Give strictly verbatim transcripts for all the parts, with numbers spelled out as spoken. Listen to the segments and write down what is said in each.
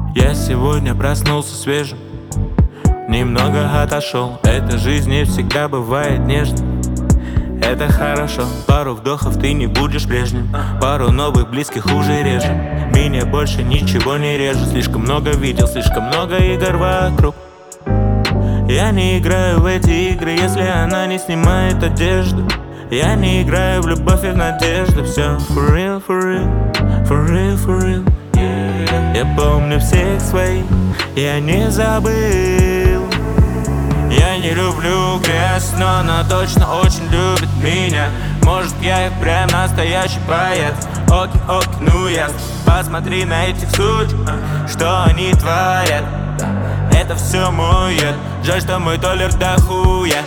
Я сегодня проснулся свежим, немного отошел. Эта жизнь не всегда бывает нежной. Это хорошо, пару вдохов ты не будешь прежним. Пару новых близких уже реже. Меня больше ничего не режет. Слишком много видел, слишком много игр вокруг. Я не играю в эти игры, если она не снимает одежду. Я не играю в любовь и в надежду. Все for real, for real, for real, for real, yeah. Я помню всех своих, я не забыл. Я не люблю грязь, но она точно очень любит меня. Может, я и прям настоящий поэт. Оки, оки, ну ясно. Посмотри на этих суть, что они творят. Это все мой яд. Жаль, что мой толер до хуя.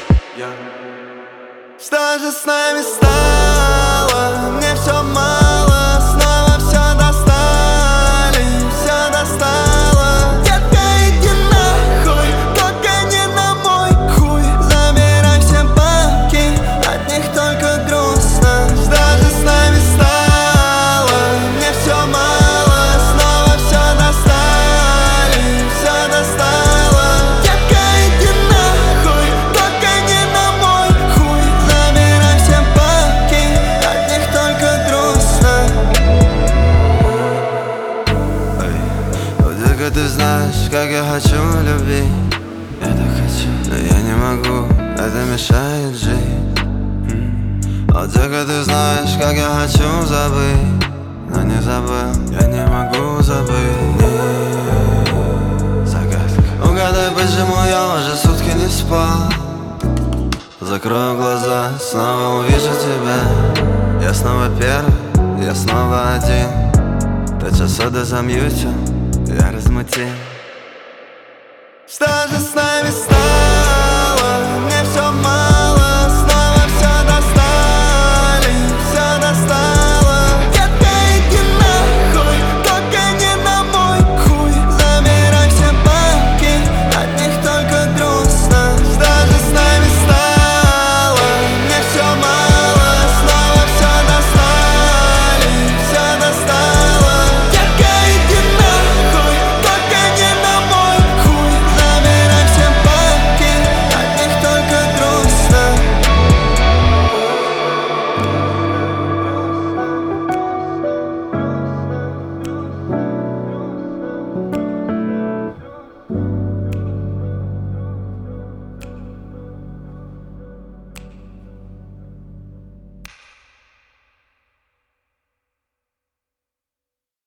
Что же с нами стало? Мне все мало. Снова все достали, все достало. Детка, иди нахуй, только не на мой хуй. Забирай все бабки, от них только грустно. Что же с нами стало? Мне все мало. Снова все достали, все достало. Детка, иди нахуй, только не на мой хуй. Забирай все бабки, от них только грустно. Вот только ты знаешь, как я хочу любить. Я так хочу, но я не могу, это мешает жить. Вот только ты знаешь, как я хочу забыть, но не забыл, я не могу забыть. Не, загадка. Угадай, почему я уже сутки не спал. Закрою глаза, снова увижу тебя. Я снова первый, я снова один. Тот сода замьючен, я размутил. Что же с нами стало?